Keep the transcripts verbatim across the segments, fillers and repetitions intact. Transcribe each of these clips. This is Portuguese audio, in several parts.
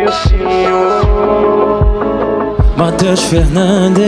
Dilcinho. Matheus Fernandes.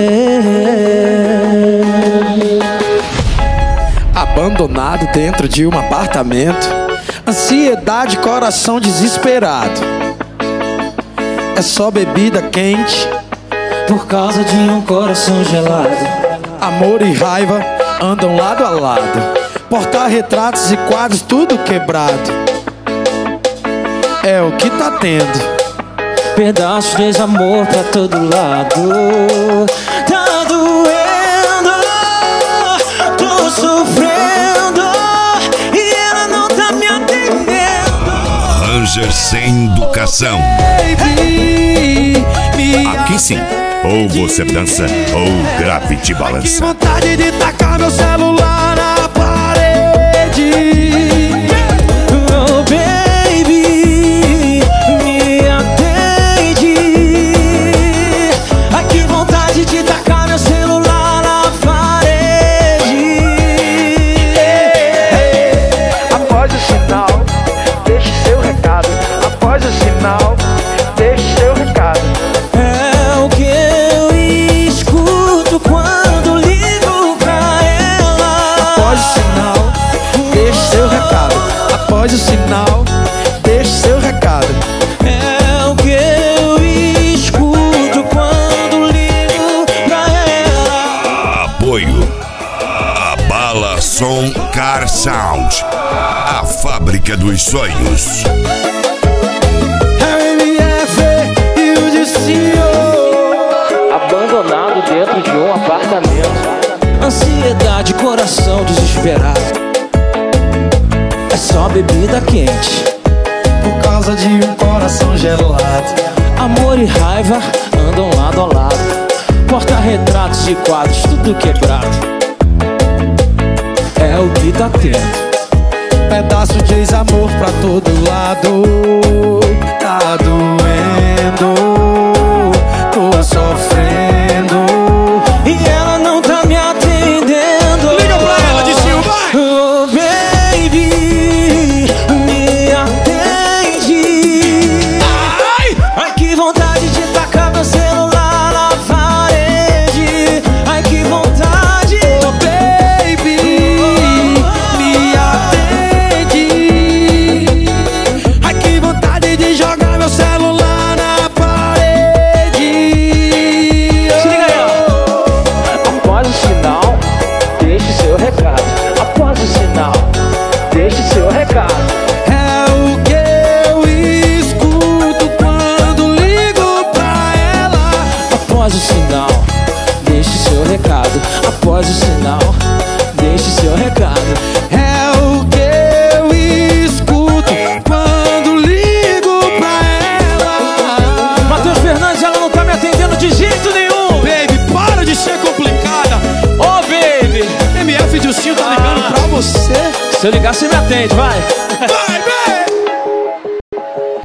Abandonado dentro de um apartamento, ansiedade, coração desesperado. É só bebida quente por causa de um coração gelado. Amor e raiva andam lado a lado. Porta-retratos e quadros tudo quebrado. É o que tá tendo. Pedaços de desamor pra todo lado. Tá doendo, tô sofrendo e ela não tá me atendendo. Ranger sem educação. Baby, me Aqui sim, ou você dança ou grave te que balança. vontade de tacar meu celular na parede. Oh baby, me atende. Ai que vontade de tacar meu celular na parede. Após o sinal, deixe seu recado. Após o sinal, deixe seu recado. É o que eu escuto quando ligo pra ela. Após o sinal, deixe seu recado. Após o sinal, deixe seu recado. É o que eu escuto quando ligo pra ela. Apoio Abala Som Car Sound, a fábrica dos sonhos. É o M F e o Dilcinho. Abandonado dentro de um apartamento. Ansiedade, coração desesperado. É só bebida quente. Por causa de um coração gelado. Amor e raiva andam lado a lado. Porta-retratos e quadros tudo quebrado. É o que tá tendo. Pedaço de ex-amor pra todo lado. Tá doendo, tô sofrendo E ela não tá me atendendo. Liga pra ela, Dilcinho, vai! Oh baby, me atende. Ai! Ai que vontade de tacar meu celular na parede. Ai que vontade. Oh baby, me atende. Ai que vontade de jogar meu celular na parede. Se liga aí, ó. Após o sinal, deixe seu recado. Após o sinal, deixe seu recado. É o que eu escuto quando ligo pra ela. Após o sinal, deixe seu recado. Após o sinal, deixe seu recado. É o que eu escuto quando ligo pra ela. Matheus Fernandes, ela não tá me atendendo de jeito nenhum. Baby, para de ser complicada. Ô, baby, M F Dilcinho tá ligando pra você. se eu ligar, você me atende, vai.